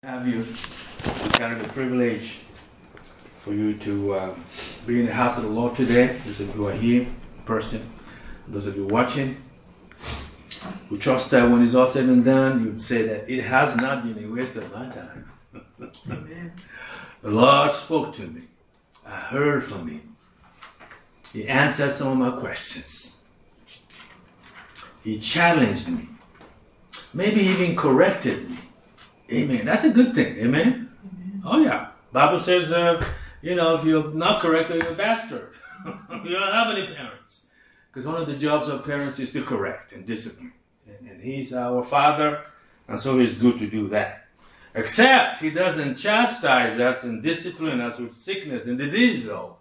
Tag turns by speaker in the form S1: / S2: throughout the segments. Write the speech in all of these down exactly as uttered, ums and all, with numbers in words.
S1: Have you we kind of the privilege for you to um, be in the house of the Lord today. Those of you who are here in person, those of you watching, we trust that when it's all said and done, you would say that it has not been a waste of my time. Amen. The Lord spoke to me. I heard from Him. He answered some of my questions. He challenged me. Maybe even corrected me. Amen. That's a good thing. Amen. Amen. Oh yeah. Bible says, uh, you know, if you're not corrected, you're a bastard. You don't have any parents. Because one of the jobs of parents is to correct and discipline. And, and He's our Father, and so He's good to do that. Except He doesn't chastise us and discipline us with sickness and disease, though.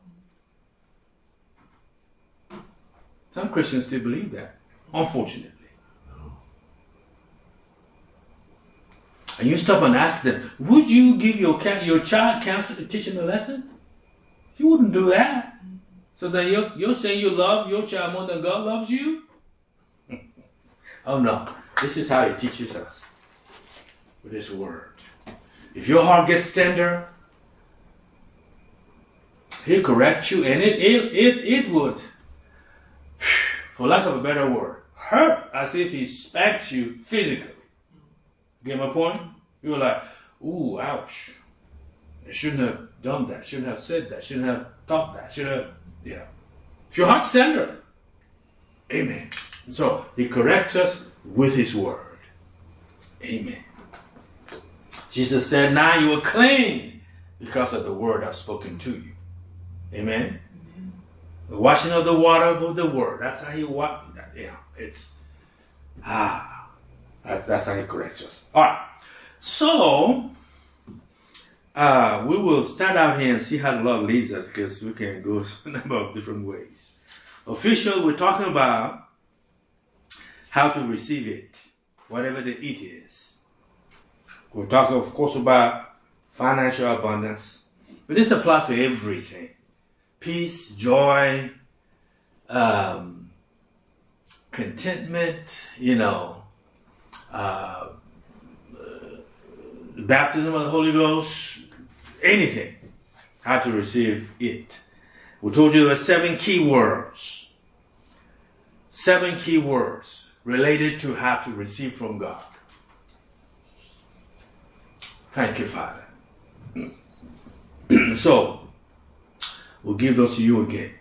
S1: Some Christians still believe that, unfortunately. And you stop and ask them, would you give your your child counsel to teach him a lesson? You wouldn't do that. So then you're, you're saying you love your child more than God loves you? Oh no. This is how He teaches us. With His Word. If your heart gets tender, He'll correct you, and it, it, it, it would, for lack of a better word, hurt as if He spanked you physically. Get my point? You were like, ooh, ouch. I shouldn't have done that. Shouldn't have said that. Shouldn't have thought that. Should have, yeah. If your heart's tender. Amen. And so He corrects us with His Word. Amen. Jesus said, now you are clean because of the Word I've spoken to you. Amen. Amen. The washing of the water with the Word. That's how He washed. Yeah, it's ah. That's, that's how He corrects us. All right. So, uh, we will start out here and see how the Lord leads us, because we can go a number of different ways. Official, we're talking about how to receive it, whatever the it is. We're talking, of course, about financial abundance. But this applies to everything. Peace, joy, um, contentment, you know, Uh, the baptism of the Holy Ghost, anything, how to receive it. We told you there were seven key words. Seven key words related to how to receive from God. Thank you, Father. So, we'll give those to you again.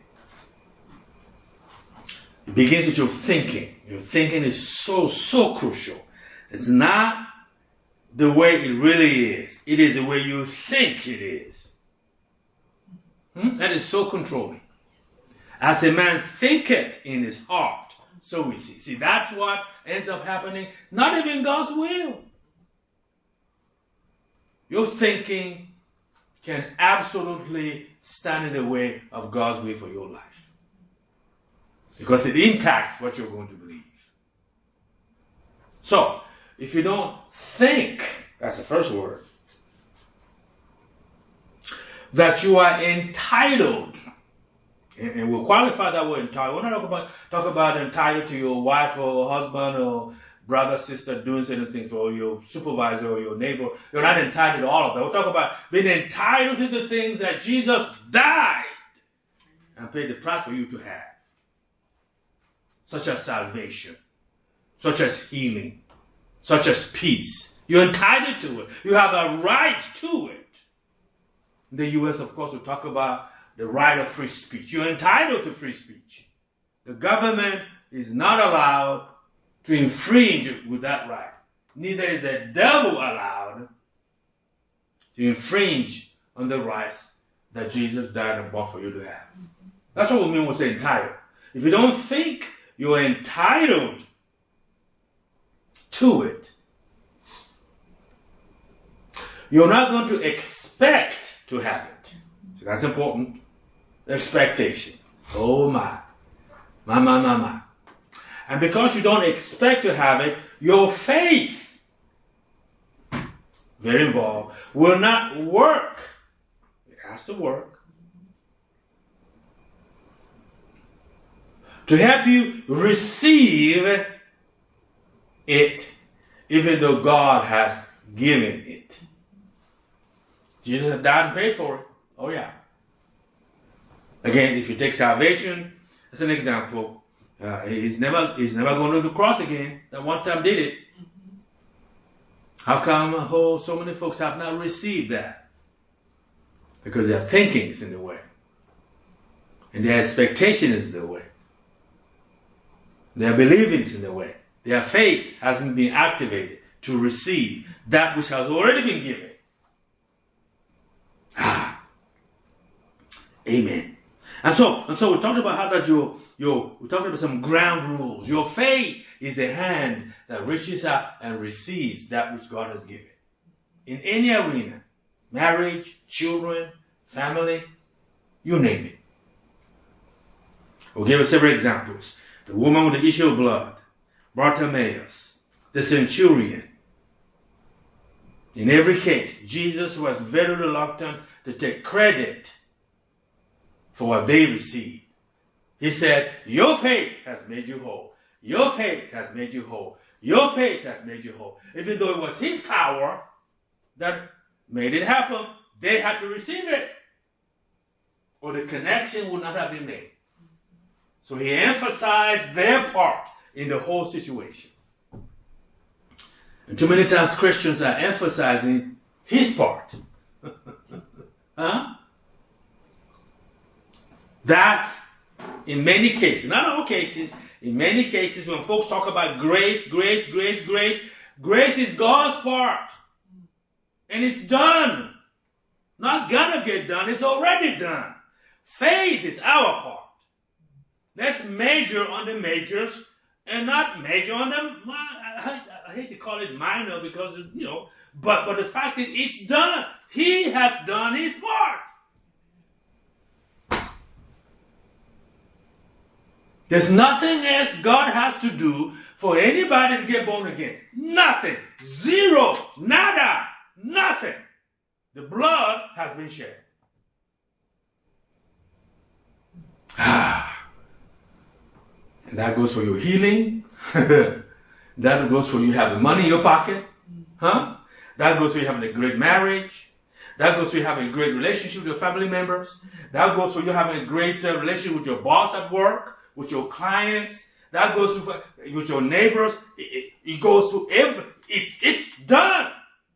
S1: It begins with your thinking. Your thinking is so, so crucial. It's not the way it really is. It is the way you think it is. Hmm? That is so controlling. As a man thinketh in his heart, so we see. See, that's what ends up happening. Not even God's will. Your thinking can absolutely stand in the way of God's will for your life. Because it impacts what you're going to believe. So, if you don't think, that's the first word, that you are entitled, and, and we'll qualify that word entitled. We're not talking about, talk about entitled to your wife or husband or brother, sister doing certain things, or your supervisor or your neighbor. You're not entitled to all of that. We're talking about being entitled to the things that Jesus died and paid the price for you to have. Such as salvation, such as healing, such as peace. You're entitled to it. You have a right to it. In the U S, of course, we talk about the right of free speech. You're entitled to free speech. The government is not allowed to infringe with that right. Neither is the devil allowed to infringe on the rights that Jesus died and bought for you to have. That's what we mean when we say entitled. If you don't think you're entitled to it, you're not going to expect to have it. So that's important. Expectation. Oh my. My, my, my, my. And because you don't expect to have it, your faith, very involved, will not work. It has to work. To help you receive it, even though God has given it. Jesus had died and paid for it. Oh yeah. Again, if you take salvation as an example, uh, he's never he's never going to the cross again. That one time did it. How come oh, so many folks have not received that? Because their thinking is in the way. And their expectation is in the way. Their believing is in the way. Their faith hasn't been activated to receive that which has already been given. Ah. Amen. And so, and so we talked about how that your, your, we talked about some ground rules. Your faith is the hand that reaches out and receives that which God has given. In any arena, marriage, children, family, you name it. We'll give us several examples. The woman with the issue of blood, Bartimaeus, the centurion. In every case, Jesus was very reluctant to take credit for what they received. He said, your faith has made you whole. Your faith has made you whole. Your faith has made you whole. Even though it was his power that made it happen, they had to receive it, or the connection would not have been made. So he emphasized their part in the whole situation. And too many times Christians are emphasizing his part. Huh? That's in many cases, not all cases, in many cases when folks talk about grace, grace, grace, grace, grace is God's part. And it's done. Not gonna get done, it's already done. Faith is our part. Let's measure on the majors and not measure on them. I, I hate to call it minor because, you know, but, but the fact is it's done. He has done his part. There's nothing else God has to do for anybody to get born again. Nothing. Zero. Nada. Nothing. The blood has been shed. And that goes for your healing. That goes for you having money in your pocket. Huh? That goes for you having a great marriage. That goes for you having a great relationship with your family members. That goes for you having a great uh, relationship with your boss at work, with your clients. That goes for, with your neighbors. It, it, it goes to every, it, it's done.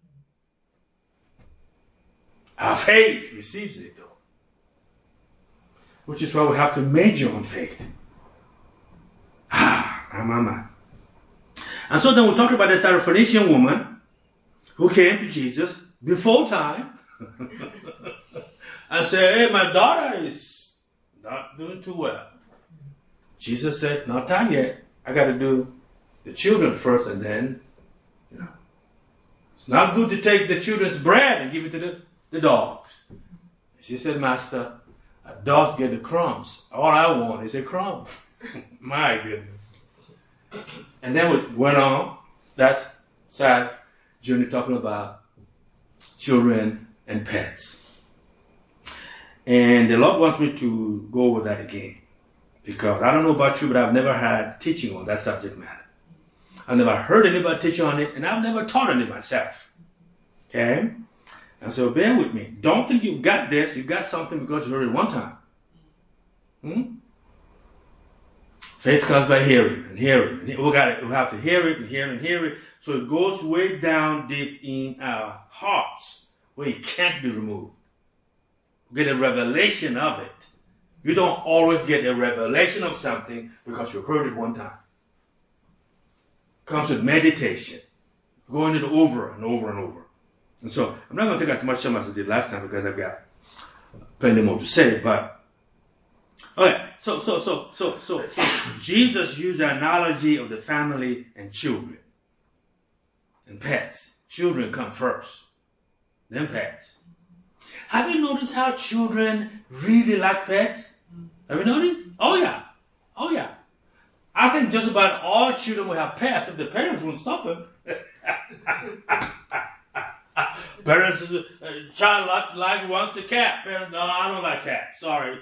S1: Our faith receives it though. Which is why we have to major on faith. Ah, mama. And so then we talked about the Syrophoenician woman who came to Jesus before time and said, hey, my daughter is not doing too well. Jesus said, not time yet. I got to do the children first and then, you know. It's not good to take the children's bread and give it to the, the dogs. She said, Master, dogs get the crumbs. All I want is a crumb. My goodness. And then we went on. That's sad journey talking about children and pets. And the Lord wants me to go over that again. Because I don't know about you, but I've never had teaching on that subject matter. I've never heard anybody teach on it, and I've never taught any myself. Okay? And so bear with me. Don't think you've got this. You've got something because you heard it one time. Hmm? Faith comes by hearing and hearing. And we got it. We have to hear it and hear and hear it. So it goes way down deep in our hearts where it can't be removed. We get a revelation of it. You don't always get a revelation of something because you heard it one time. It comes with meditation. Going it over and over and over. And so I'm not going to take as much time as I did last time because I've got plenty more to say, but okay, so so so so so so Jesus used the analogy of the family and children and pets. Children come first, then pets. Have you noticed how children really like pets? Have you noticed? Oh yeah, oh yeah. I think just about all children will have pets if the parents won't stop them. Parents, uh, child likes like wants a cat. Parents, no, I don't like cats. Sorry.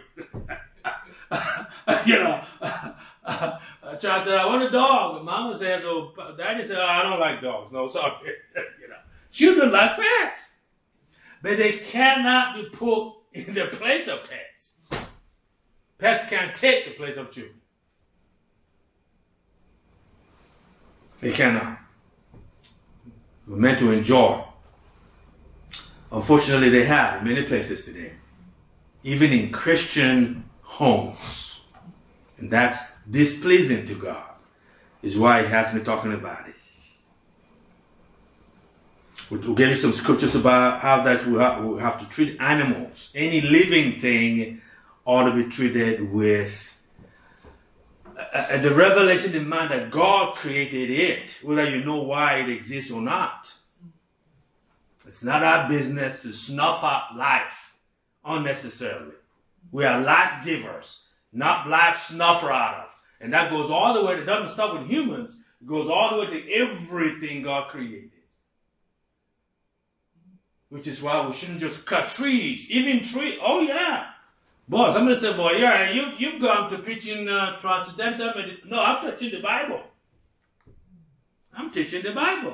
S1: You know, a child said, I want a dog. Mama says, oh, daddy said, oh, I don't like dogs. No, sorry. You know, children like pets. but they cannot be put in the place of pets. Pets can't take the place of children. They cannot. We're meant to enjoy. Unfortunately, they have in many places today, even in Christian homes. And that's displeasing to God, is why He has me talking about it. We'll give you some scriptures about how that we have, we have to treat animals. Any living thing ought to be treated with uh, the revelation in mind that God created it, whether you know why it exists or not. It's not our business to snuff out life unnecessarily. We are life givers, not life snuffer out of. And that goes all the way, it doesn't stop with humans, it goes all the way to everything God created. Which is why we shouldn't just cut trees, even trees. Oh yeah. Boy, somebody said, boy, yeah, you, you've gone to preaching uh, transcendental medicine. No, I'm teaching the Bible. I'm teaching the Bible.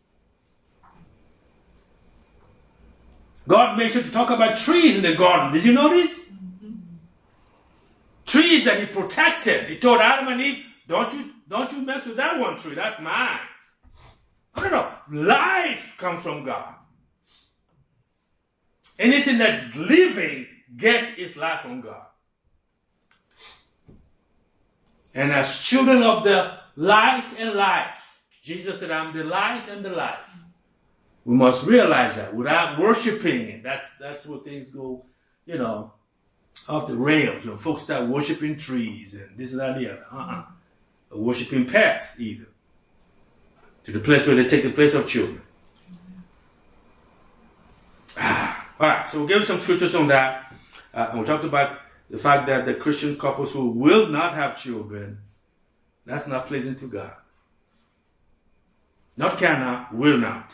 S1: God made sure to talk about trees in the garden. Did you notice? Mm-hmm. Trees that He protected. He told Adam and Eve, don't you, don't you mess with that one tree. That's mine. No, no, no. Life comes from God. Anything that's living gets its life from God. And as children of the light and life, Jesus said, I'm the light and the life. We must realize that without worshiping it, that's that's where things go, you know, off the rails. When folks start worshiping trees and this and that and the other. Uh-uh. Or worshiping pets either. To the place where they take the place of children. Ah. All right, so we'll give some scriptures on that. Uh, and we talked about the fact that the Christian couples who will not have children, that's not pleasing to God. Not cannot, will not.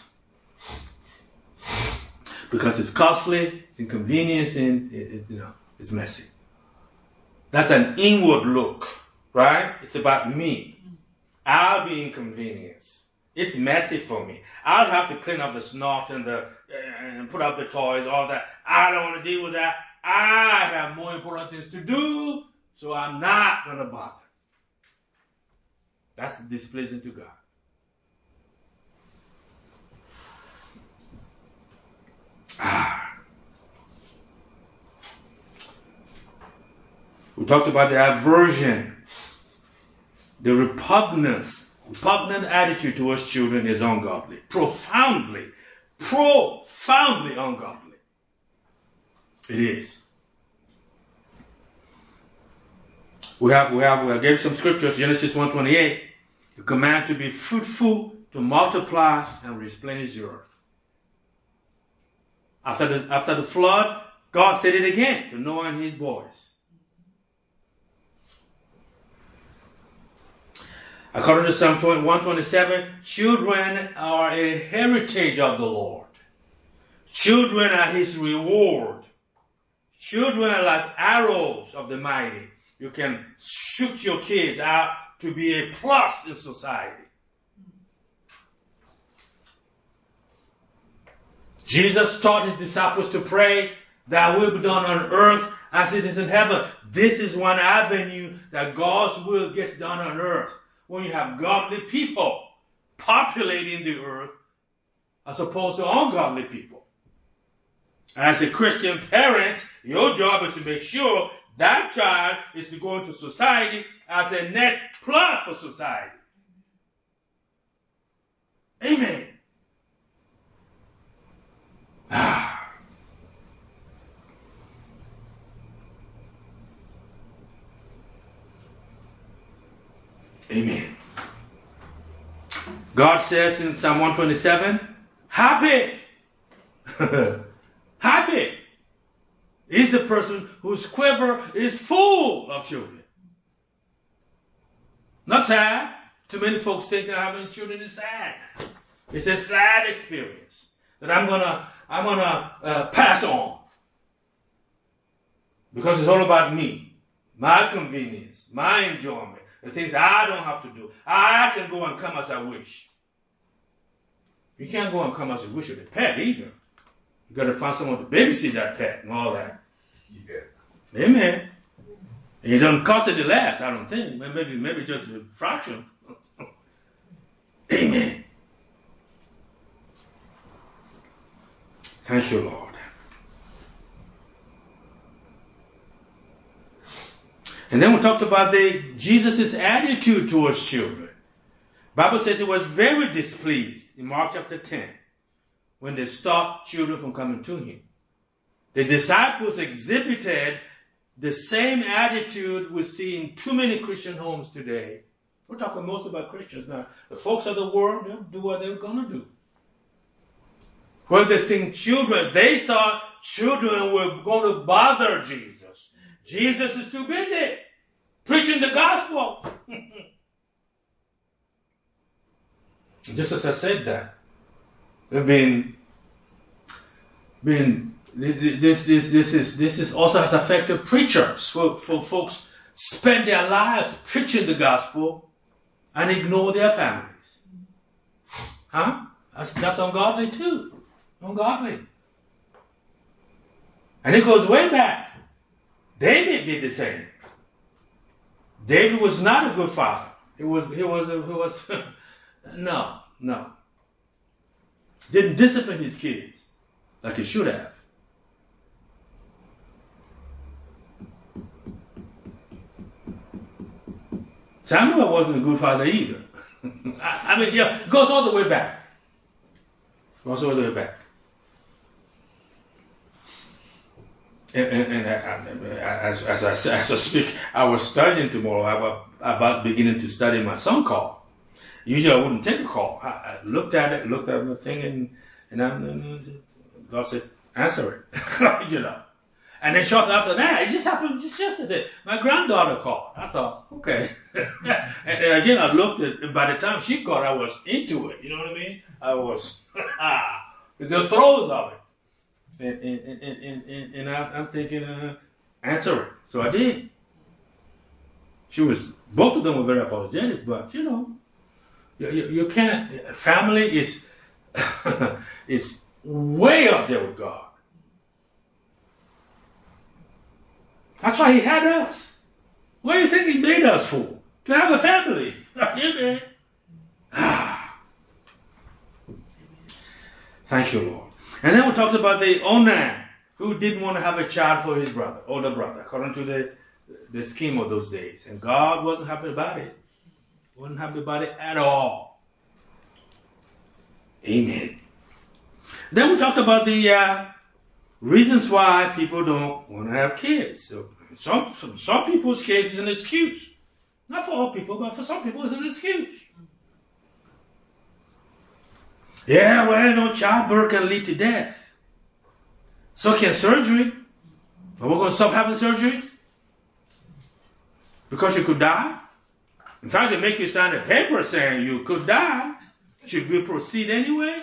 S1: Because it's costly, it's inconveniencing, it, it, you know, it's messy. That's an inward look, right? It's about me. I'll be inconvenienced. It's messy for me. I'll have to clean up the snot and the and put up the toys, all that. I don't want to deal with that. I have more important things to do, so I'm not going to bother. That's displeasing to God. Ah. We talked about the aversion, the repugnance, repugnant attitude towards children is ungodly. Profoundly, profoundly ungodly. It is. We have, we have, we gave some scriptures, Genesis one twenty-eight, the command to be fruitful, to multiply, and replenish the earth. After the, after the flood, God said it again to Noah and his boys. According to Psalm one twenty-seven, children are a heritage of the Lord. Children are His reward. Children are like arrows of the mighty. You can shoot your kids out to be a plus in society. Jesus taught His disciples to pray, Thy will be done on earth as it is in heaven. This is one avenue that God's will gets done on earth. When you have godly people populating the earth as opposed to ungodly people. And as a Christian parent, your job is to make sure that child is to go into society as a net plus for society. Amen. Ah. Amen. God says in Psalm one twenty-seven, happy, happy is the person whose quiver is full of children. Not sad. Too many folks think that having children is sad. It's a sad experience that I'm gonna, I'm gonna uh, pass on because it's all about me, my convenience, my enjoyment. The things I don't have to do. I can go and come as I wish. You can't go and come as you wish with a pet either. You got to find someone to babysit that pet and all that.
S2: Yeah.
S1: Amen. And it doesn't cost any less, I don't think. Maybe, maybe just a fraction. Amen. Thank you, Lord. And then we talked about the Jesus' attitude towards children. Bible says he was very displeased in Mark chapter ten when they stopped children from coming to him. The disciples exhibited the same attitude we see in too many Christian homes today. We're talking mostly about Christians now. The folks of the world, they'll do what they're going to do. Well, they think children, they thought children were going to bother Jesus. Jesus is too busy preaching the gospel. Just as I said that, we've been, been this, this, this is, this is also has affected preachers. For, for folks spend their lives preaching the gospel and ignore their families. Huh? That's, that's ungodly too. Ungodly. And it goes way back. David did the same. David was not a good father. He was, he was, a, he was, no, no. Didn't discipline his kids like he should have. Samuel wasn't a good father either. I, I mean, yeah, it goes all the way back. It goes all the way back. And, and, and I, as, as, I, as I speak, I was studying tomorrow about, about beginning to study my son call. Usually I wouldn't take a call. I, I looked at it, looked at the thing, and, and I'm, God said, answer it. You know. And then shortly after that, it just happened just yesterday. My granddaughter called. I thought, okay. and, and again, I looked at, and by the time she called, I was into it. You know what I mean? I was, the throes of it. And, and, and, and, and I'm thinking, uh, answer it. So I did. She was, both of them were very apologetic, but you know, you, you, you can't, family is, is way up there with God. That's why he had us. What do you think he made us for? To have a family. Amen. Ah. Thank you, Lord. And then we talked about the Onan, who didn't want to have a child for his brother, older brother, according to the, the scheme of those days. And God wasn't happy about it. Wasn't happy about it at all. Amen. Then we talked about the uh, reasons why people don't want to have kids. So some, some, some people's case is an excuse. Not for all people, but for some people it's an excuse. Yeah, well, no, childbirth can lead to death. So can surgery. But we're going to stop having surgeries? Because you could die? In fact, they make you sign a paper saying you could die. Should we proceed anyway?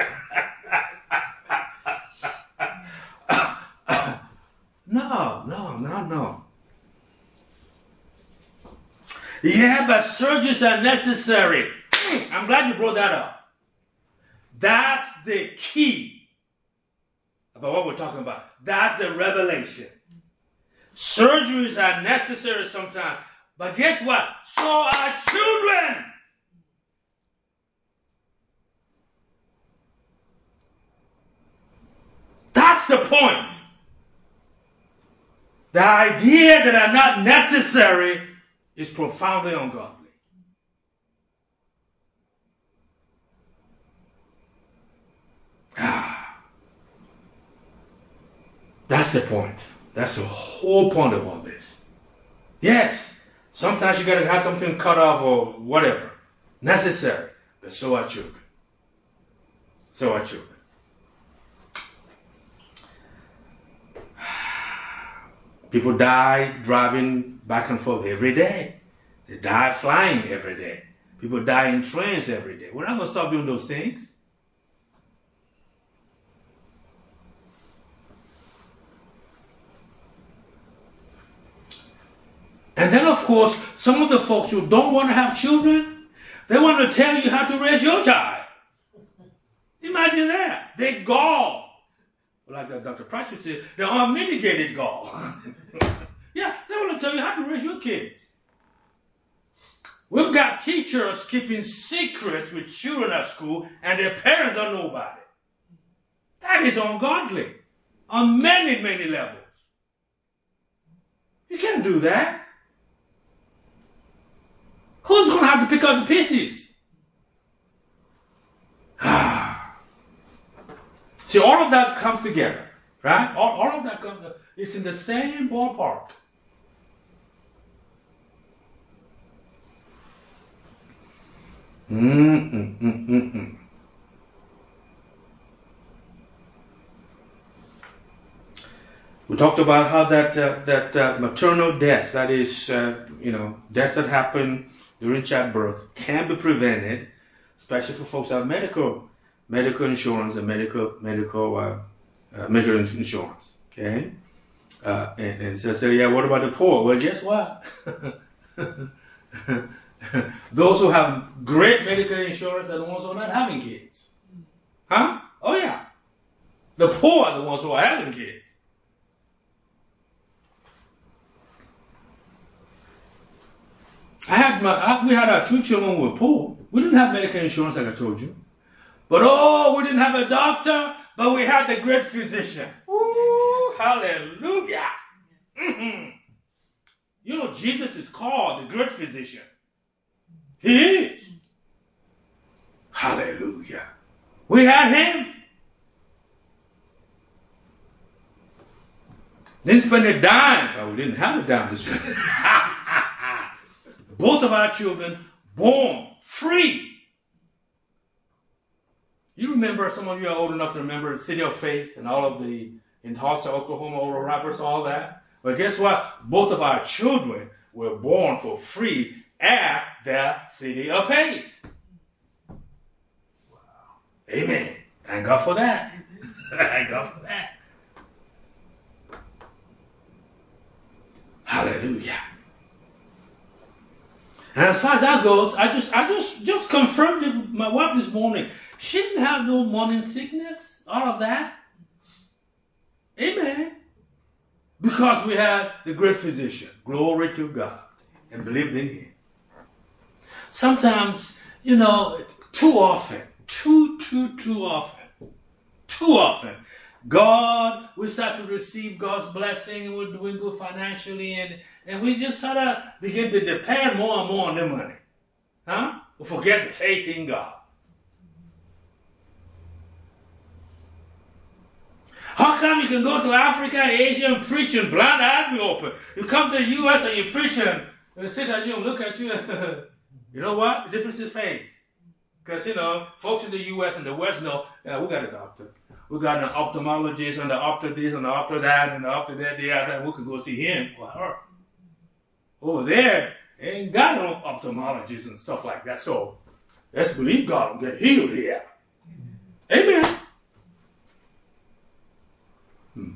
S1: No, no, no, no. Yeah, but surgeries are necessary. I'm glad you brought that up. That's the key about what we're talking about. That's the revelation. Surgeries are necessary sometimes. But guess what? So are children. That's the point. The idea that are not necessary is profoundly ungodly. Ah. That's the point. That's the whole point of all this. Yes, sometimes you gotta have something cut off or whatever. Necessary. But so are children. So are children. People die driving back and forth every day. They die flying every day. People die in trains every day. We're not going to stop doing those things. And then, of course, some of the folks who don't want to have children, they want to tell you how to raise your child. Imagine that. They gall. like Doctor Price said, the unmitigated gall. Yeah, they want to tell you how to raise your kids. We've got teachers keeping secrets with children at school, and their parents don't know about it. That is ungodly on many, many levels. You can't do that. Who's going to have to pick up the pieces? See, all of that comes together, right? All, all of that comes, it's in the same ballpark. Mm-mm-mm-mm-mm. We talked about how that uh, that uh, maternal deaths, that is, uh, you know, deaths that happen during childbirth, can be prevented, especially for folks that have medical medical insurance and medical medical uh, uh, medical insurance. Okay, uh, and, and so say, yeah, what about the poor? Well, guess what? Those who have great medical insurance are the ones who are not having kids. Huh? Oh yeah. The poor are the ones who are having kids. I had my, I, we had our two children who were poor. We didn't have medical insurance, like I told you. But oh, we didn't have a doctor, but we had the great physician. Ooh, hallelujah. Mm-hmm. You know, Jesus is called the great physician. He is. Hallelujah. We had him. Didn't spend a dime. Well, we didn't have a dime to spend. Both of our children born free. You remember, some of you are old enough to remember the City of Faith and all of the, in Tulsa, Oklahoma, Oral Roberts, all that. But guess what? Both of our children were born for free at the City of Faith. Wow. Amen. Thank God for that. Thank God for that. Hallelujah. And as far as that goes, I just I just just confirmed it with my wife this morning. She didn't have no morning sickness, all of that. Amen. Because we had the great physician. Glory to God. And believed in him. Sometimes, you know, too often, too, too, too often, too often, God, we start to receive God's blessing, and we're doing good financially, and, and we just sort of begin to depend more and more on the money. Huh? We forget the faith in God. How come you can go to Africa and Asia and preach and blind eyes be open? You come to the U S and you preach and they sit at you and look at you. You know what? The difference is faith. Because, you know, folks in the U S and the West know, yeah, we got a doctor. We got an ophthalmologist and the opto this and the opto that and the opto that, the other, and we could go see him or her. Over there, they ain't got no ophthalmologists and stuff like that. So let's believe God will get healed here. Amen. Hmm.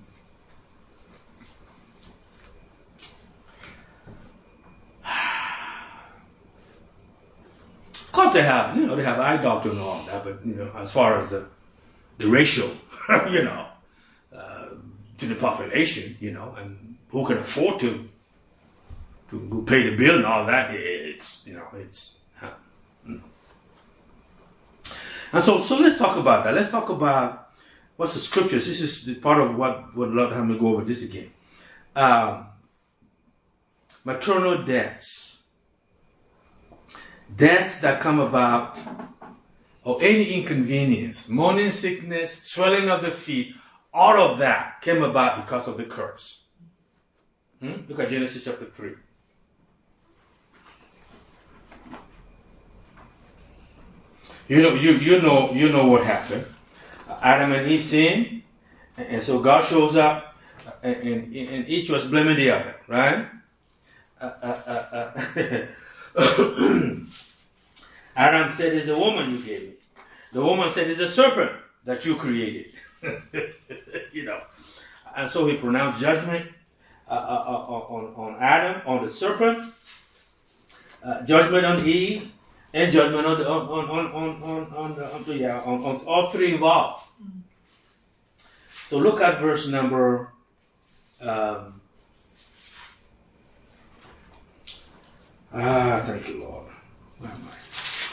S1: Of course they have, you know, they have eye doctor and all that, but, you know, as far as the, the ratio, you know, uh, to the population, you know, and who can afford to, to pay the bill and all that, it's, you know, it's, uh, you know. And so, so let's talk about that. Let's talk about what's the scriptures. This is part of what, what Lord had me go over this again. Um, maternal deaths. Deaths that come about, or any inconvenience, morning sickness, swelling of the feet, all of that came about because of the curse. Hmm? Look at Genesis chapter three. You know, you, you know, you know what happened. Adam and Eve sinned, and so God shows up, and, and, and each was blaming the other, right? Uh, uh, uh, uh. Adam said, "It's a woman you gave me." The woman said, "It's a serpent that you created." You know, and so he pronounced judgment uh, uh, on on Adam, on the serpent, uh, judgment on Eve, and judgment on the, on on on on on, on, the, yeah, on, on all three involved. So look at verse number um, ah, thank you, Lord. Where am I?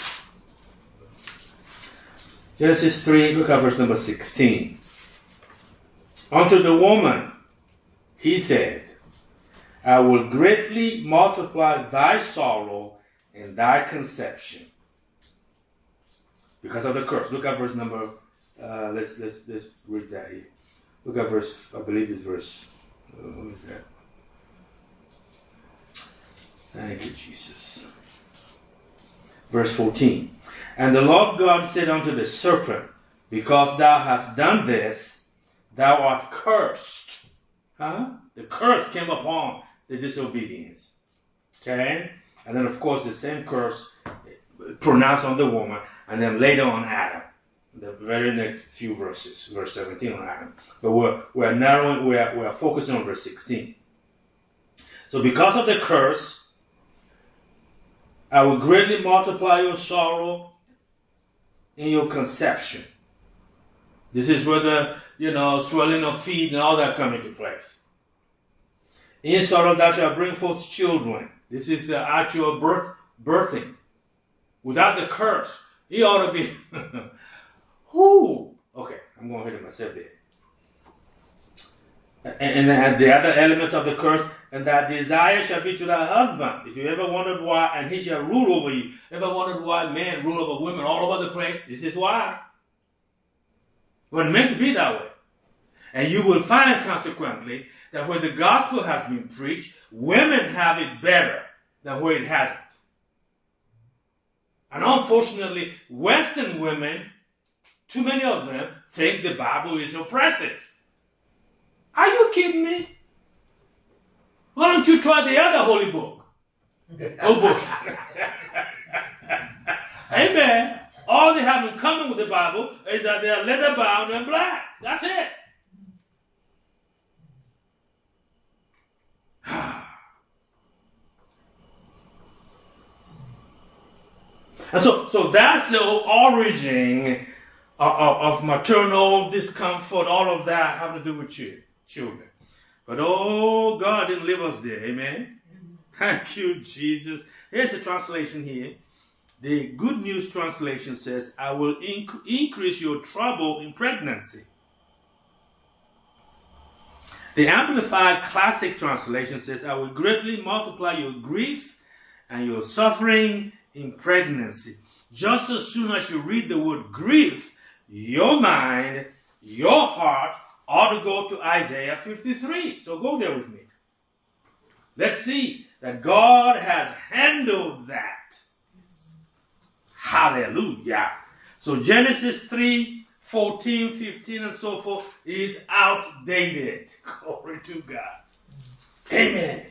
S1: Genesis three, look at verse number sixteen. Unto the woman, he said, I will greatly multiply thy sorrow and thy conception. Because of the curse. Look at verse number, uh, let's, let's, let's read that here. Look at verse, I believe it's verse, uh, what is that? Thank you, Jesus. Verse fourteen. And the Lord God said unto the serpent, because thou hast done this, thou art cursed. Huh? The curse came upon the disobedience. Okay? And then, of course, the same curse pronounced on the woman, and then later on Adam. The very next few verses, verse seventeen on Adam. But we're, we're narrowing, we're, we're focusing on verse sixteen. So because of the curse, I will greatly multiply your sorrow in your conception. This is where the, you know, swelling of feet and all that come into place. In sorrow thou shalt bring forth children. This is the actual birth, birthing. Without the curse, he ought to be, whoo. Okay, I'm going to hit myself there. And, and the other elements of the curse, and that desire shall be to thy husband. If you ever wondered why, and he shall rule over you. Ever wondered why men rule over women all over the place? This is why. We're meant to be that way. And you will find, consequently, that where the gospel has been preached, women have it better than where it hasn't. And unfortunately, Western women, too many of them, think the Bible is oppressive. Are you kidding me? Why don't you try the other holy book? Oh, books. Amen. All they have in common with the Bible is that they are leather bound and black. That's it. And so, so that's the origin of, of, of maternal discomfort, all of that having to do with you, children. But oh, God didn't leave us there. Amen. Thank you, Jesus. Here's the translation here. The Good News Translation says, I will inc- increase your trouble in pregnancy. The Amplified Classic Translation says, I will greatly multiply your grief and your suffering in pregnancy. Just as soon as you read the word grief, your mind, your heart ought to go to Isaiah fifty-three. So go there with me. Let's see that God has handled that. Hallelujah. So Genesis three, fourteen, fifteen, and so forth is outdated. Glory to God. Amen.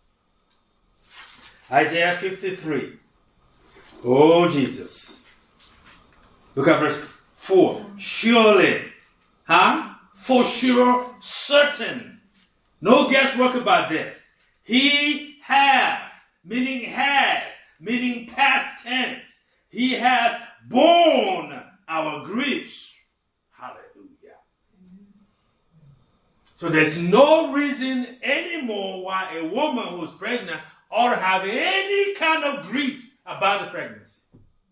S1: Isaiah fifty-three. Oh, Jesus. Look at verse four. Surely. Huh? For sure, certain. No guesswork about this. He hath, meaning has, meaning past tense. He hath borne our griefs. Hallelujah. So there's no reason anymore why a woman who's pregnant ought to have any kind of grief about the pregnancy.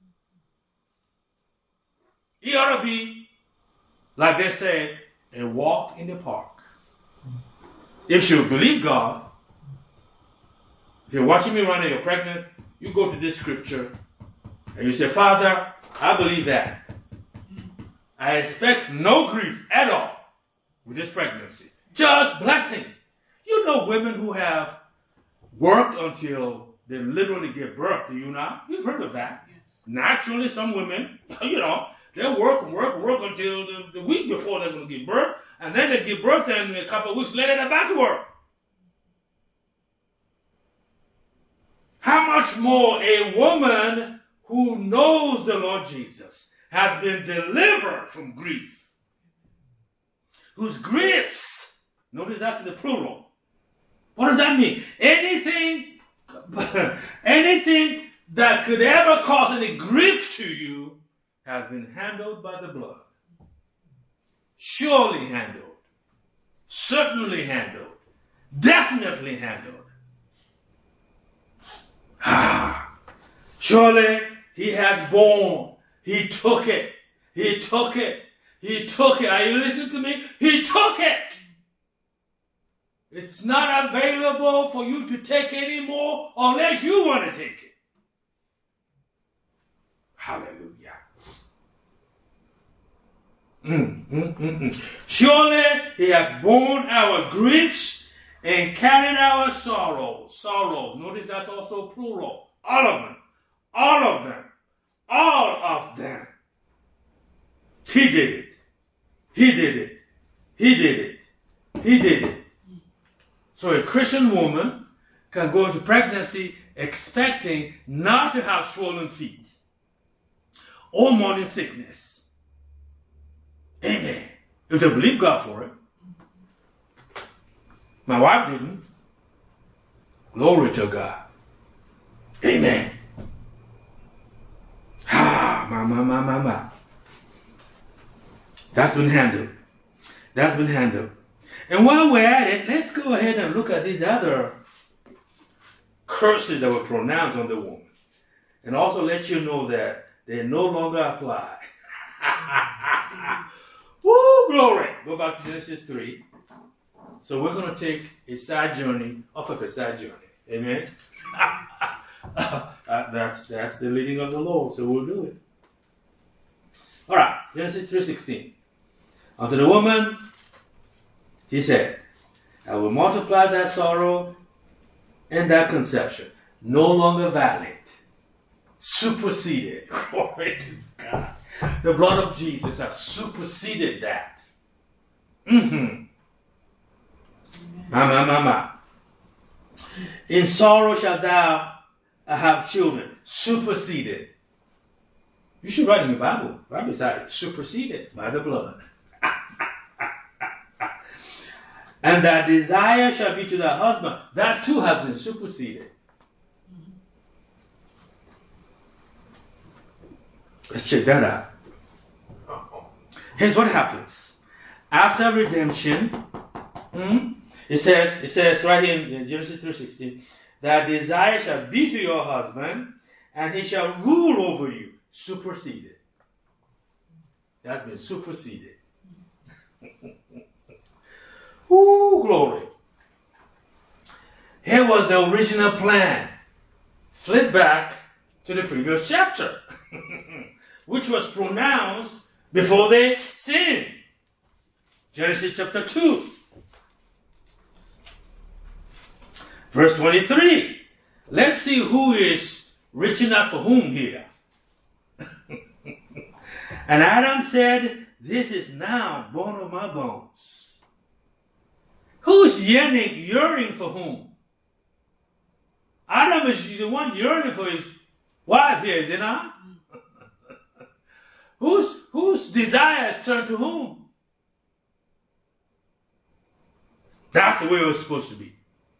S1: It ought to be, like they say, a walk in the park. If you believe God, if you're watching me right now, you're pregnant, you go to this scripture and you say, Father, I believe that. I expect no grief at all with this pregnancy. Just blessing. You know women who have worked until they literally give birth, do you not? You've heard of that. Yes. Naturally, some women, you know, they'll work and work and work until the, the week before they're going to give birth. And then they give birth and a couple of weeks later they're back to work. How much more a woman who knows the Lord Jesus has been delivered from grief. Whose griefs, notice that's in the plural. What does that mean? Anything, anything that could ever cause any grief to you has been handled by the blood. Surely handled. certainly handled, definitely handled. Ah, surely he has borne, he took it, he took it, he took it. Are you listening to me? He took it. It's not available for you to take anymore unless you want to take it. Hallelujah. Mm, mm, mm, mm. Surely he has borne our griefs and carried our sorrows. Sorrows. Notice that's also plural. All of them. All of them. All of them. He did it. He did it. He did it. He did it. So a Christian woman can go into pregnancy expecting not to have swollen feet or morning sickness. Amen. If they believe God for it. My wife didn't. Glory to God. Amen. Ah, my, my, my, my, my. That's been handled. That's been handled. And while we're at it, let's go ahead and look at these other curses that were pronounced on the woman. And also let you know that they no longer apply. Woo, glory. Go back to Genesis three. So we're going to take a side journey off of a side journey. Amen. uh, that's that's the leading of the Lord, so we'll do it. All right, Genesis three sixteen. Unto the woman, he said, I will multiply that sorrow and that conception. No longer valid. Superseded. Glory to God. The blood of Jesus has superseded that. Mm-hmm. Ma, ma, ma, ma. In sorrow shalt thou have children. Superseded. You should write in your Bible. Right beside it. Superseded by the blood. And thy desire shall be to thy husband. That too has been superseded. Let's check that out. Here's what happens. After redemption, hmm, it says, it says right here in Genesis three sixteen, thy desire shall be to your husband, and he shall rule over you. Superseded. That's been superseded. Ooh, glory. Here was the original plan. Flip back to the previous chapter, which was pronounced before they sinned. Genesis chapter two. Verse twenty-three. Let's see who is reaching out for whom here. And Adam said, this is now bone of my bones. Who's yearning, yearning for whom? Adam is the one yearning for his wife here, is it not? whose, whose desires turn to whom? That's the way it was supposed to be.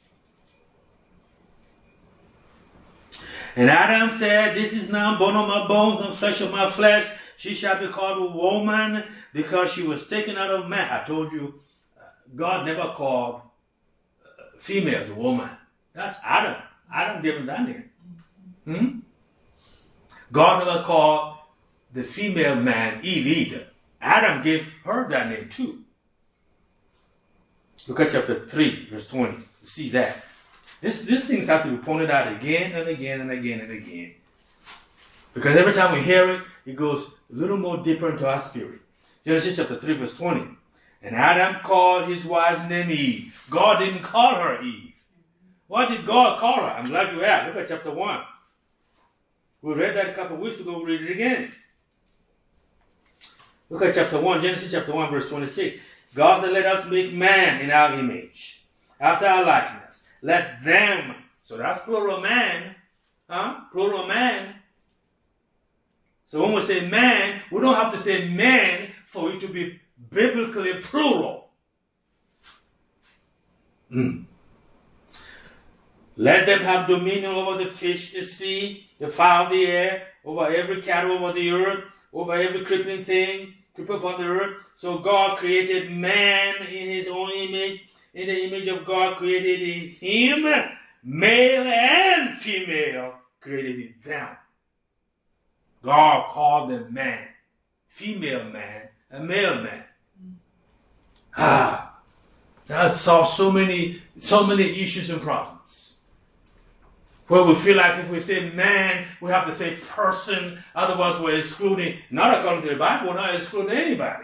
S1: And Adam said, this is now bone of my bones and flesh of my flesh. She shall be called a woman because she was taken out of man. I told you, God never called females a woman. That's Adam. Adam gave him that name. Hmm? God never called the female man Eve either. Adam gave her that name too. Look at chapter three, verse twenty. You see that. This, these things have to be pointed out again and again and again and again. Because every time we hear it, it goes a little more deeper into our spirit. Genesis chapter three, verse twenty. And Adam called his wife's name Eve. God didn't call her Eve. Why did God call her? I'm glad you asked. Look at chapter one. We read that a couple of weeks ago. We'll read it again. Look at chapter one, Genesis chapter one, verse twenty-six. God said, let us make man in our image, after our likeness. Let them. So that's plural man. Huh? Plural man. So when we say man, we don't have to say man for it to be biblically plural. Mm. Let them have dominion over the fish, the sea, the fowl of the air, over every cattle over the earth, over every creeping thing, creep upon the earth. So God created man in his own image. In the image of God created he him, male and female created he them. God called them man, female man, and male man. Ah, that solves so many, so many issues and problems. Where we feel like if we say man, we have to say person, otherwise we're excluding, not according to the Bible, we're not excluding anybody.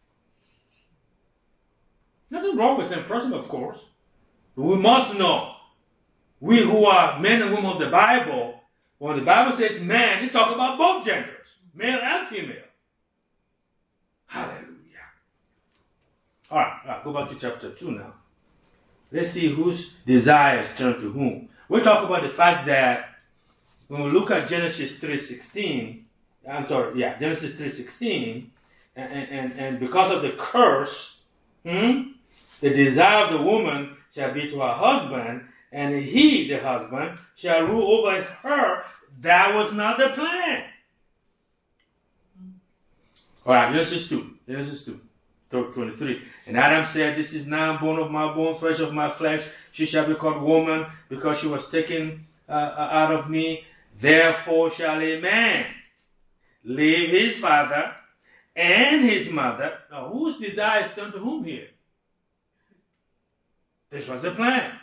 S1: Nothing wrong with saying person, of course. But we must know, we who are men and women of the Bible, when the Bible says man, it's talking about both genders, male and female. Hallelujah. All right, all right, go back to chapter two now. Let's see whose desires turn to whom. We're talking about the fact that when we look at Genesis three sixteen, I'm sorry, yeah, Genesis three sixteen, and, and, and because of the curse, hmm, the desire of the woman shall be to her husband, and he, the husband, shall rule over her. That was not the plan. All right, Genesis two. Genesis two, twenty-three. And Adam said, this is now bone of my bones, flesh of my flesh. She shall be called woman, because she was taken uh, out of me. Therefore shall a man leave his father and his mother. Now, whose desires turn to whom here? This was the plan.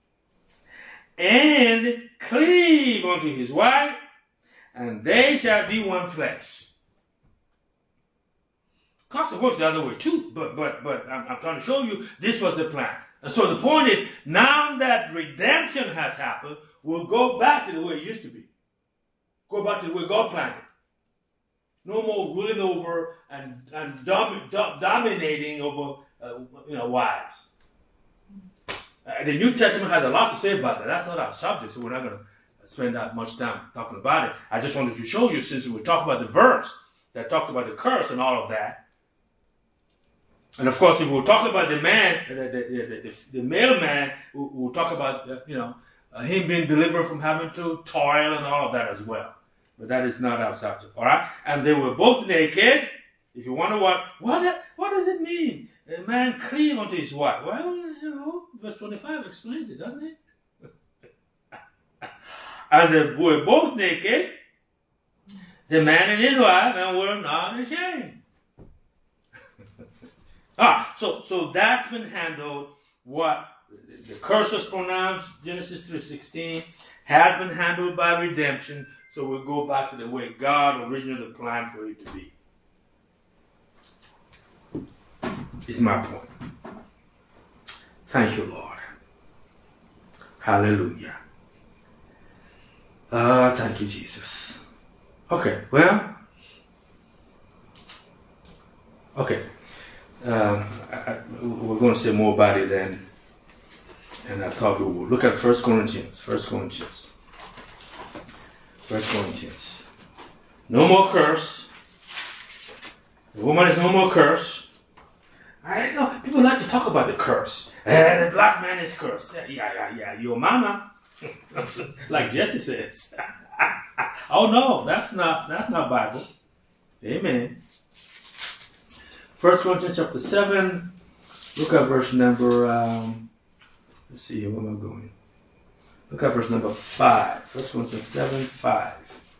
S1: And cleave unto his wife, and they shall be one flesh. Of course, it works the other way too, but but but I'm, I'm trying to show you this was the plan. And so the point is, now that redemption has happened, we'll go back to the way it used to be. Go back to the way God planned it. No more ruling over and and dom, dom, dominating over uh, you know wives. Uh, the New Testament has a lot to say about that. That's not our subject, so we're not going to spend that much time talking about it. I just wanted to show you, since we were talking about the verse that talked about the curse and all of that. And of course, if we're talking about the man, the, the, the, the, the male man, we'll, we'll talk about, uh, you know, uh, him being delivered from having to toil and all of that as well. But that is not our subject, all right? And they were both naked. If you wonder what, what, what does it mean? A man cleave unto his wife. Well, you know, verse twenty-five explains it, doesn't it? And they were both naked, the man and his wife, and were not ashamed. Ah, so so that's been handled. What the curse was pronounced, Genesis three sixteen, has been handled by redemption. So we'll go back to the way God originally planned for it to be. Is my point. Thank you, Lord. Hallelujah. Ah, uh, thank you, Jesus. Okay, well, okay. Um, I, I, we're going to say more about it then, and I thought we would. Look at First Corinthians. First Corinthians. First Corinthians. No more curse. The woman is no more curse. I know people like to talk about the curse. Eh, the black man is cursed. Yeah, yeah, yeah. Your mama, like Jesse says. Oh no, that's not that's not Bible. Amen. First Corinthians chapter seven, look at verse number, um, let's see here, where am I going? Look at verse number five. First Corinthians seven, five.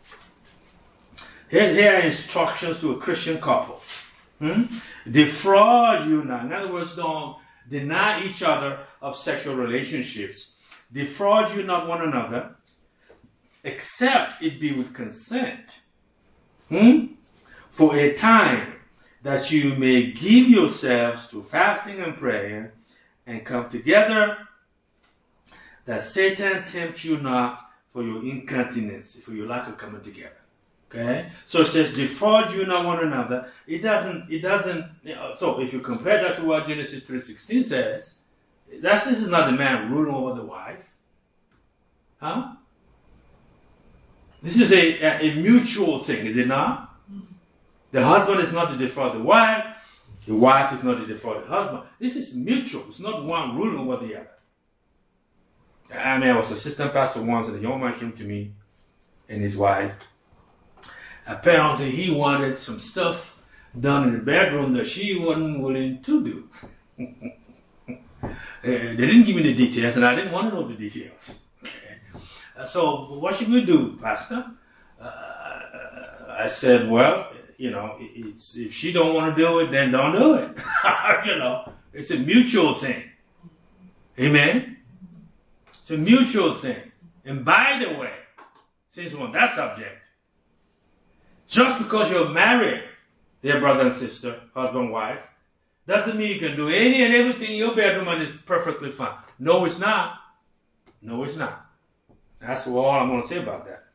S1: Here, here are instructions to a Christian couple. Hmm? Defraud you not. In other words, don't deny each other of sexual relationships. Defraud you not one another, except it be with consent. Hmm? For a time, that you may give yourselves to fasting and prayer, and come together, that Satan tempt you not for your incontinence, for your lack of coming together. Okay? So it says, defraud you not one another. It doesn't, it doesn't, you know, so if you compare that to what Genesis three sixteen says, that's, this is not the man ruling over the wife. Huh? This is a, a, a mutual thing, is it not? The husband is not to defraud the wife. The wife is not to defraud the husband. This is mutual. It's not one ruling over the other. I mean, I was assistant pastor once, and a young man came to me and his wife. Apparently, he wanted some stuff done in the bedroom that she wasn't willing to do. They didn't give me the details, and I didn't want to know the details. Okay. Uh, so what should we do, Pastor? Uh, I said, well, you know, it's, if she don't want to do it, then don't do it. You know, it's a mutual thing. Amen? It's a mutual thing. And by the way, since we're on that subject, just because you're married, dear brother and sister, husband, wife, doesn't mean you can do any and everything in your bedroom and it's perfectly fine. No, it's not. No, it's not. That's all I'm going to say about that.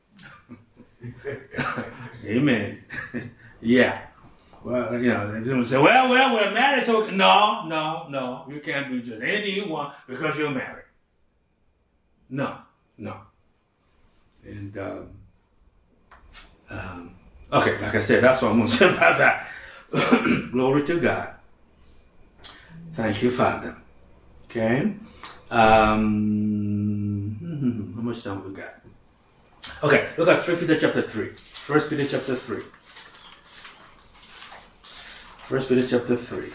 S1: Amen. Yeah. Well, you know, they say, well, well, we're married, so no, no, no. You can't do just anything you want because you're married. No, no. And, um, um, okay, like I said, that's what I'm going to say about that. Glory to God. Thank you, Father. Okay. Um, how much time we got? Okay, look at First Peter chapter three. First Peter chapter three. First Peter chapter three.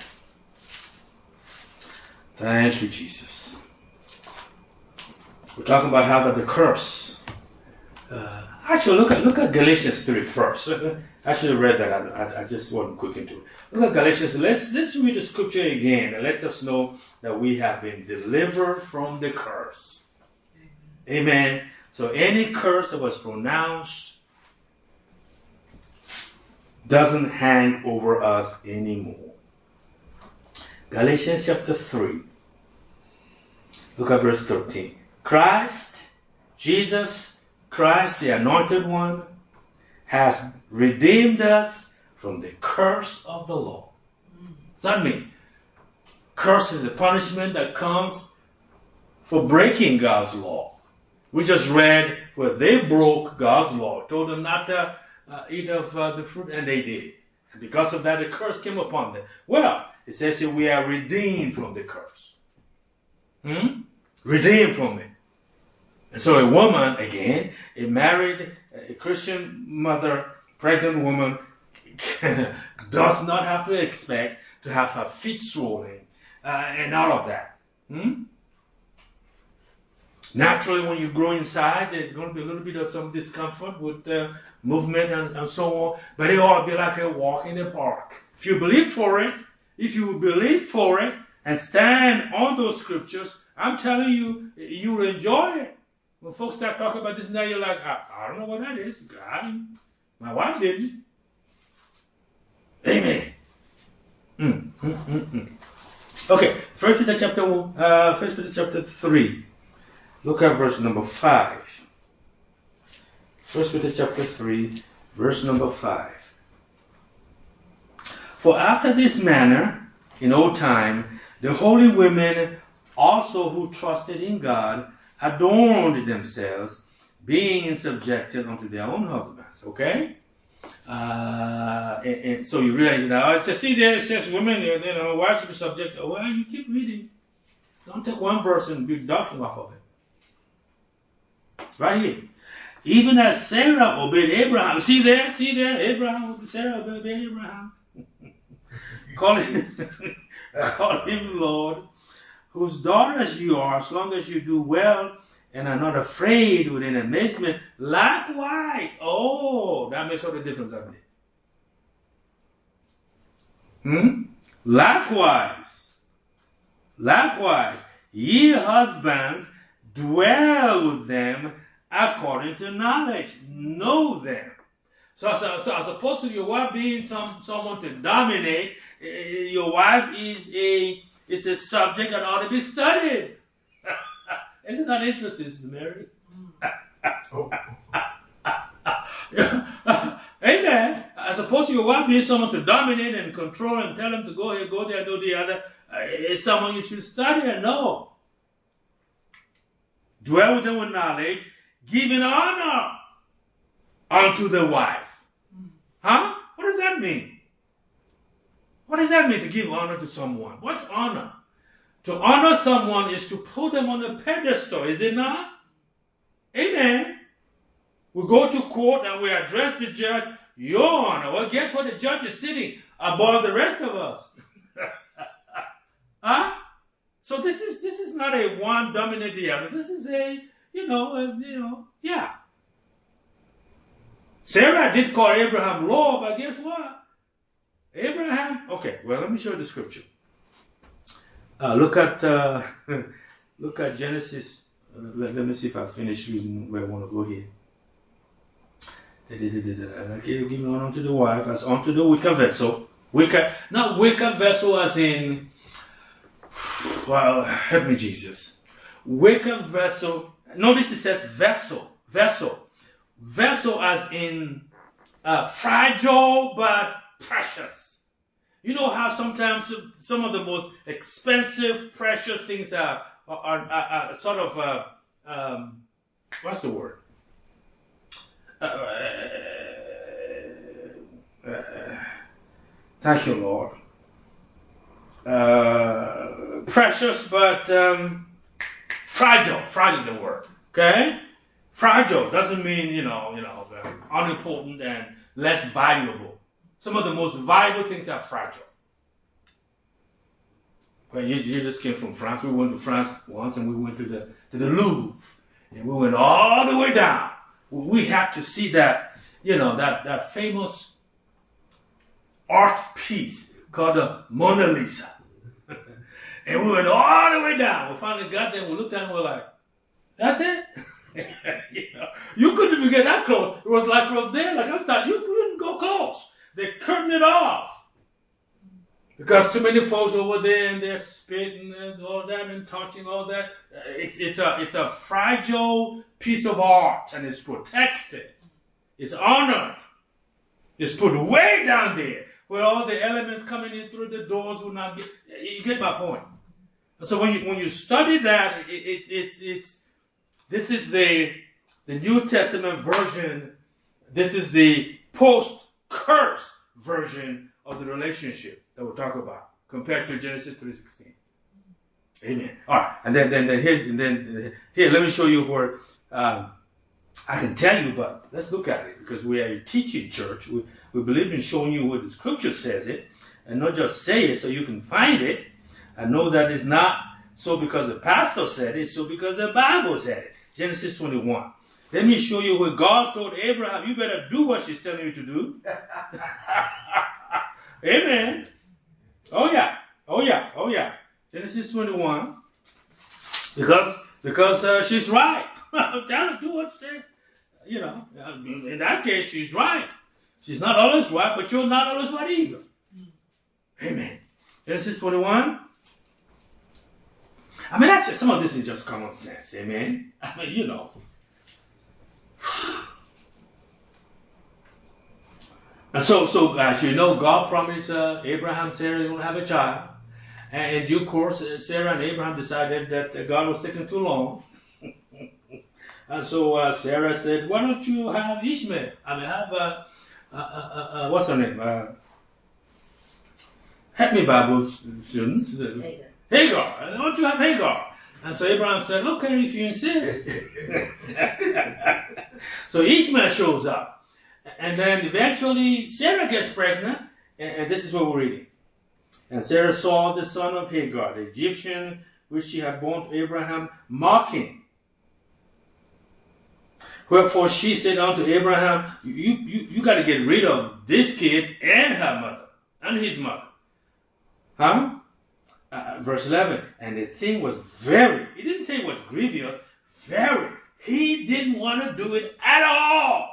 S1: Thank you, Jesus. We're talking about how that the curse. Uh, actually, look at look at Galatians three first. I actually read that. I, I, I just wasn't quick into it. Look at Galatians. Let's let's read the scripture again and let us know that we have been delivered from the curse. Amen. So any curse that was pronounced doesn't hang over us anymore. Galatians chapter three. Look at verse thirteen. Christ, Jesus, Christ, the Anointed One, has redeemed us from the curse of the law. Does that mean? Curse is the punishment that comes for breaking God's law. We just read where they broke God's law, told them not to uh, eat of uh, the fruit, and they did. And because of that, the curse came upon them. Well, it says here we are redeemed from the curse. Hmm? Redeemed from it. And so a woman, again, a married, a Christian mother, pregnant woman, does not have to expect to have her feet swollen uh, and all of that. Hmm? Naturally, when you grow inside, there's going to be a little bit of some discomfort with uh, movement and, and so on, but it ought to be like a walk in the park. If you believe for it, if you believe for it and stand on those scriptures, I'm telling you, you will enjoy it. When folks start talking about this now, you're like, I, I don't know what that is. God, my wife didn't. Amen. Mm, mm, mm, mm. Okay, First Peter chapter uh, First Peter chapter three. Look at verse number five. First Peter chapter three, verse number five. For after this manner, in old time, the holy women also who trusted in God adorned themselves, being in subjection unto their own husbands. Okay? Uh, and, and so you realize now, it says, see there, it says women, you know, why should be subject? Well, you keep reading. Don't take one verse and build doctrine off of it. Right here. Even as Sarah obeyed Abraham. See there? See there? Abraham, Sarah obeyed Abraham. Call him, call him Lord, whose daughters you are, as long as you do well and are not afraid with an amazement. Likewise. Oh, that makes all the difference, doesn't it? Hmm? Likewise. Likewise. Ye husbands, dwell with them according to knowledge. Know them. So, so, so as opposed to your wife being some someone to dominate, uh, your wife is a is a subject that ought to be studied. Isn't that interesting, Sister Mary? Amen. As opposed to your wife being someone to dominate and control and tell them to go here, go there, do the other, uh, it's someone you should study and know. Dwell with them with knowledge, giving honor unto the wife. Huh? What does that mean? What does that mean to give honor to someone? What's honor? To honor someone is to put them on a pedestal, is it not? Amen. We go to court and we address the judge, Your Honor. Well, guess what? The judge is sitting above the rest of us. Huh? So this is this is not a one dominate the other. This is a, you know, a, you know, yeah. Sarah did call Abraham Lord, but guess what? Abraham, okay, well, let me show you the scripture. Uh, look at uh, look at Genesis. Uh, let, let me see if I finish reading where I want to go here. Okay, give me one unto the wife as unto the wicker vessel. Wicker, not wicker vessel as in, well, help me, Jesus. Wicker vessel. Notice it says vessel, vessel, vessel as in uh, fragile but precious. You know how sometimes some of the most expensive, precious things are are, are, are, are sort of uh, um, what's the word? Uh, uh, thank you, Lord. Uh, precious, but um, fragile. Fragile is the word. Okay, fragile doesn't mean you know, you know, uh, unimportant and less valuable. Some of the most valuable things are fragile. Well, you, you just came from France. We went to France once, and we went to the to the Louvre, and we went all the way down. We had to see that, you know, that that famous art piece called the Mona Lisa. And we went all the way down. We finally got there, and we looked at it, and we were like, that's it? you know, you couldn't even get that close. It was like from there, like I'm starting, you couldn't go close. They curtained it off. Because too many folks over there, and they're spitting and all that and touching all that. It's, it's, a, it's a fragile piece of art, and it's protected. It's honored. It's put way down there, where all the elements coming in through the doors will not get. You get my point. So when you when you study that, it, it, it's it's this is the the New Testament version. This is the post-curse version of the relationship that we'll talk about compared to Genesis three sixteen. Amen. All right, and then then, then here and then here let me show you where um, I can tell you, but let's look at it because we are a teaching church. We we believe in showing you what the Scripture says it, and not just say it so you can find it. I know that it's not so because the pastor said it, so because the Bible said it. Genesis twenty-one. Let me show you where God told Abraham, you better do what she's telling you to do. Amen. Oh yeah. Oh yeah. Oh yeah. Genesis twenty-one. Because because uh, she's right. Tell her do what she says. You know, in that case, she's right. She's not always right, but you're not always right either. Amen. Genesis twenty-one. I mean, that's just, some of this is just common sense. Amen. I mean, you know. And so, so as you know, God promised uh, Abraham, Sarah, will have a child. And in due course, Sarah and Abraham decided that God was taking too long. And so uh, Sarah said, why don't you have Ishmael? I mean, have, uh, uh, uh, uh, what's her name? Uh, help me, Bible students. Hagar. Hagar. Why don't you have Hagar? And so Abraham said, okay, if you insist. So Ishmael shows up. And then eventually Sarah gets pregnant. And, and this is what we're reading. And Sarah saw the son of Hagar, the Egyptian, which she had born to Abraham, mocking. Wherefore she said unto Abraham, you, you, you got to get rid of this kid and her mother, and his mother. Huh? Uh, verse eleven. And the thing was very, he didn't say it was grievous, very. He didn't want to do it at all.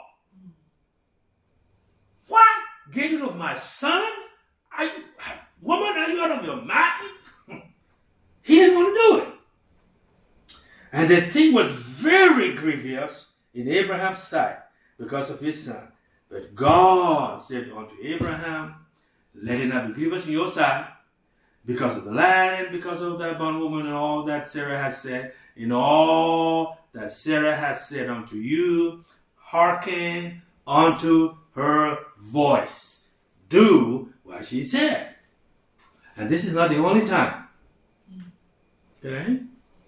S1: What? Get rid of my son? Are you, woman, are you out of your mind? He didn't want to do it. And the thing was very grievous in Abraham's sight because of his son. But God said unto Abraham, let it not be grievous in your sight because of the land and because of that bondwoman and all that Sarah has said, in all that Sarah has said unto you, hearken unto her voice. Do what she said. And this is not the only time. Okay?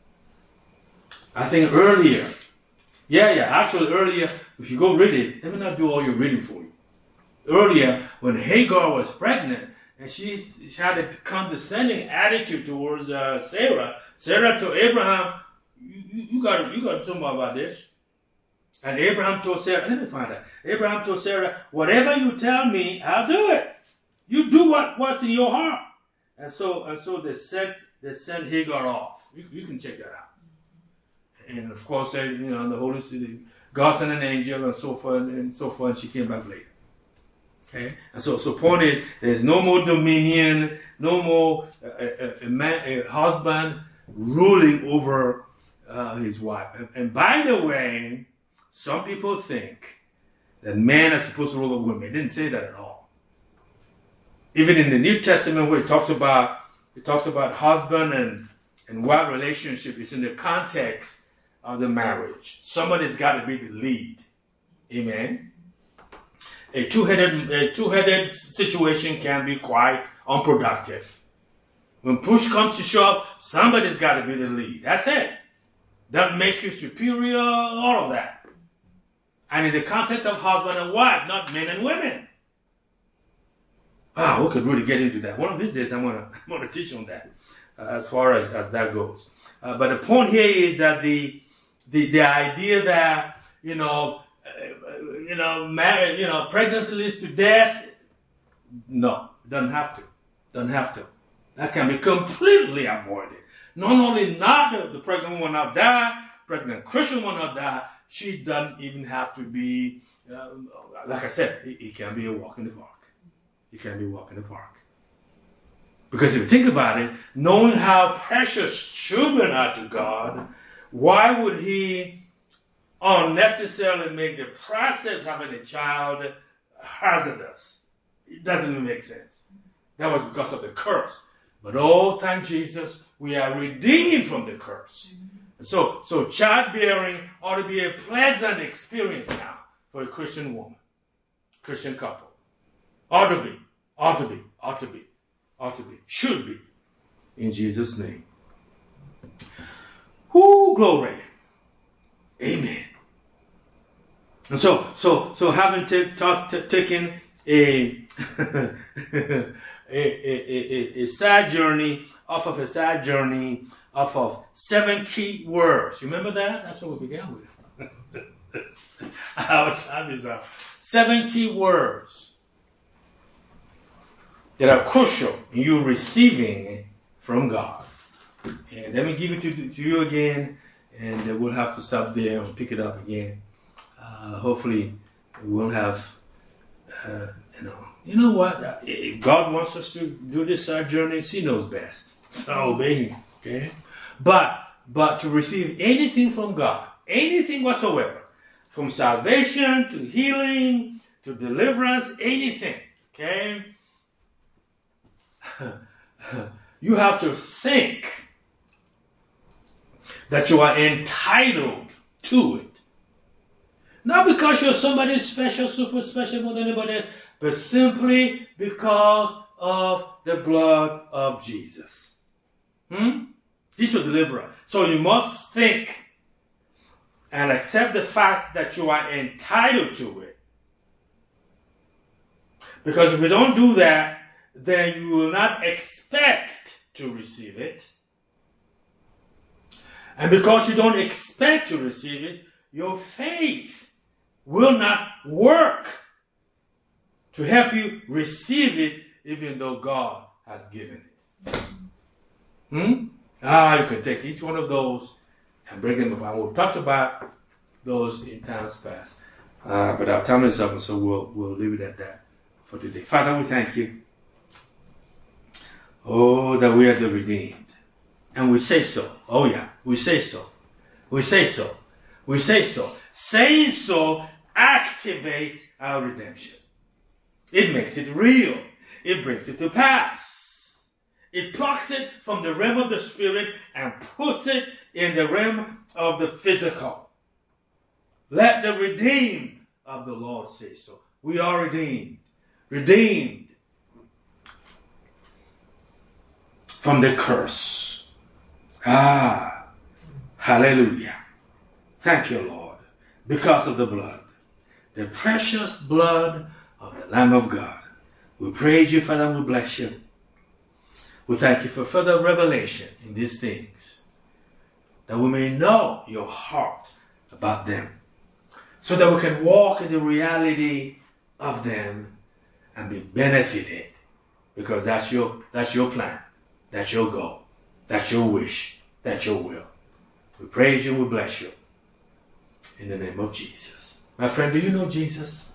S1: I think earlier, yeah, yeah, actually earlier, if you go read it, let me not do all your reading for you. Earlier, when Hagar was pregnant, and she, she had a condescending attitude towards uh, Sarah. Sarah told Abraham, you, you, you got you got to tell me about this. And Abraham told Sarah, let me find out. Abraham told Sarah, whatever you tell me, I'll do it. You do what, what's in your heart. And so and so they sent they sent Hagar off. You, you can check that out. And of course, you know, the Holy City, God sent an angel and so forth and so forth, and she came back later. Okay? And so, so point is, there's no more dominion, no more a, a, a, man, a husband ruling over uh, his wife. And, and by the way, some people think that men are supposed to rule over women. It didn't say that at all. Even in the New Testament, where it talks about it talks about husband and and wife relationship, it's in the context of the marriage. Somebody's got to be the lead. Amen. A two-headed a two-headed situation can be quite unproductive. When push comes to shove, somebody's got to be the lead. That's it. That makes you superior, all of that. And in the context of husband and wife, not men and women. Ah, we could really get into that. One of these days, I'm gonna I'm gonna teach on that uh, as far as, as that goes. Uh, but the point here is that the the the idea that you know uh, you know marriage, you know pregnancy leads to death. No, doesn't have to. Doesn't have to. That can be completely avoided. Not only not the, the pregnant woman will not die, pregnant Christian will not die. She doesn't even have to be, uh, like I said, it, it can be a walk in the park. It can be a walk in the park. Because if you think about it, knowing how precious children are to God, why would He unnecessarily make the process of having a child hazardous? It doesn't even make sense. That was because of the curse. But oh, thank Jesus, we are redeemed from the curse. So, so childbearing ought to be a pleasant experience now for a Christian woman, Christian couple. Ought to be, ought to be, ought to be, ought to be, should be, in Jesus' name. Whoo, glory. Amen. And so, so, so having t- t- taken a, a, a, a, a sad journey, off of a sad journey, off of seven key words. You remember that? That's what we began with. Our time is up. Seven key words that are crucial in you receiving from God. And let me give it to, to you again, and we'll have to stop there and pick it up again. Uh, hopefully, we won't have, uh, you know, you know what? If God wants us to do this uh, journey, He knows best. So obey Him, okay? But, but to receive anything from God, anything whatsoever, from salvation to healing to deliverance, anything, okay? You have to think that you are entitled to it. Not because you're somebody special, super special more than anybody else, but simply because of the blood of Jesus. Hmm? He's your deliverer. So you must think and accept the fact that you are entitled to it. Because if you don't do that, then you will not expect to receive it. And because you don't expect to receive it, your faith will not work to help you receive it, even though God has given it. Hmm? Ah, you can take each one of those and break them apart. We've talked about those in times past. Uh, but our time is up, so we'll, we'll leave it at that for today. Father, we thank you. Oh, that we are the redeemed. And we say so. Oh yeah, we say so. We say so. We say so. Saying so activates our redemption. It makes it real. It brings it to pass. It plucks it from the realm of the spirit and puts it in the realm of the physical. Let the redeemed of the Lord say so. We are redeemed. Redeemed from the curse. Ah, hallelujah. Thank you, Lord, because of the blood, the precious blood of the Lamb of God. We praise you, Father, and we bless you. We thank you for further revelation in these things, that we may know your heart about them, so that we can walk in the reality of them and be benefited, because that's your, that's your plan, that's your goal, that's your wish, that's your will. We praise you and we bless you in the name of Jesus. My friend, do you know Jesus?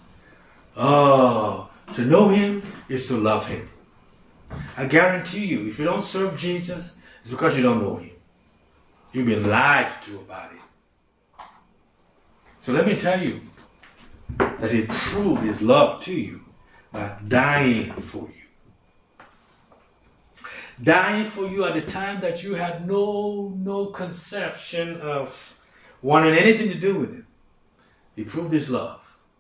S1: Oh, to know him is to love him. I guarantee you, if you don't serve Jesus, it's because you don't know him. You've been lied to about it. So let me tell you that he proved his love to you by dying for you. Dying for you at the time that you had no, no conception of wanting anything to do with him. He proved his love.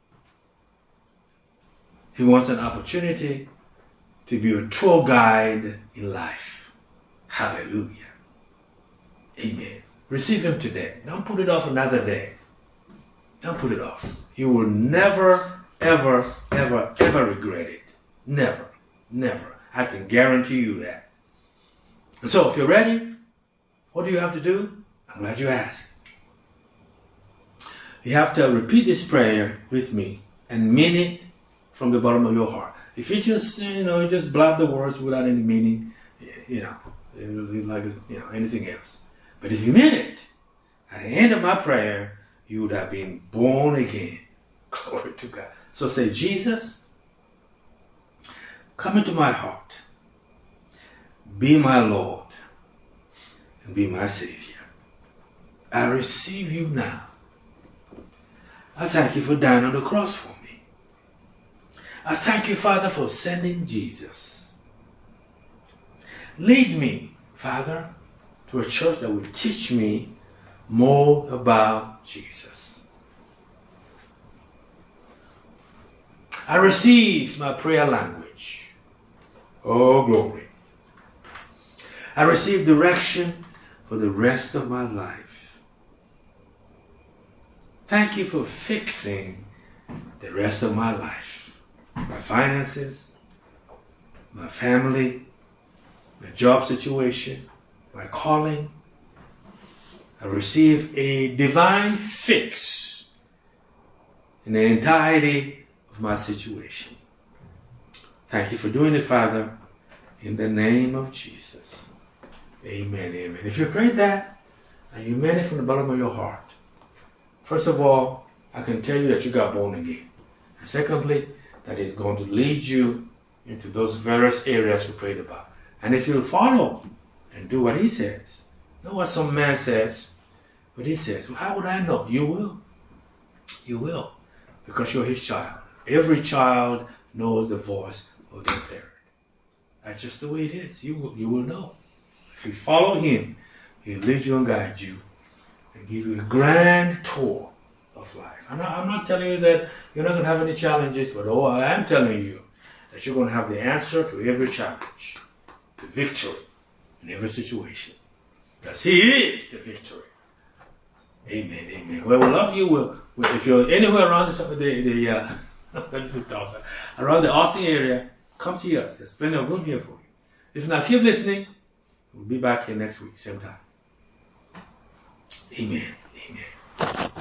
S1: He wants an opportunity to be a tour guide in life. Hallelujah. Amen. Receive him today. Don't put it off another day. Don't put it off. You will never, ever, ever, ever regret it. Never. Never. I can guarantee you that. And so if you're ready, what do you have to do? I'm glad you asked. You have to repeat this prayer with me and mean it from the bottom of your heart. If you just, you know, you just blab the words without any meaning, you know, like, you know, anything else. But if you mean it, at the end of my prayer, you would have been born again. Glory to God. So say, Jesus, come into my heart. Be my Lord and be my Savior. I receive you now. I thank you for dying on the cross for me. I thank you, Father, for sending Jesus. Lead me, Father, to a church that will teach me more about Jesus. I receive my prayer language. Oh, glory. I receive direction for the rest of my life. Thank you for fixing the rest of my life. My finances, my family, my job situation, my calling. I receive a divine fix in the entirety of my situation. Thank you for doing it, Father, in the name of Jesus. Amen, amen. If you prayed that and you meant it from the bottom of your heart, first of all, I can tell you that you got born again. And secondly, that it's going to lead you into those various areas we prayed about. And if you follow and do what he says, not what some man says, but he says, well, how would I know? You will. You will. Because you're his child. Every child knows the voice of their parent. That's just the way it is. You will, you will know. If you follow him, he'll lead you and guide you and give you a grand tour of life. I'm not, I'm not telling you that you're not going to have any challenges, but oh, I am telling you that you're going to have the answer to every challenge, the victory in every situation. Because he is the victory. Amen, amen. Well, we love you. We'll, we'll, if you're anywhere around the, the, the uh, around the Austin area, come see us. There's plenty of room here for you. If not, keep listening. We'll be back here next week, same time. Amen. Amen.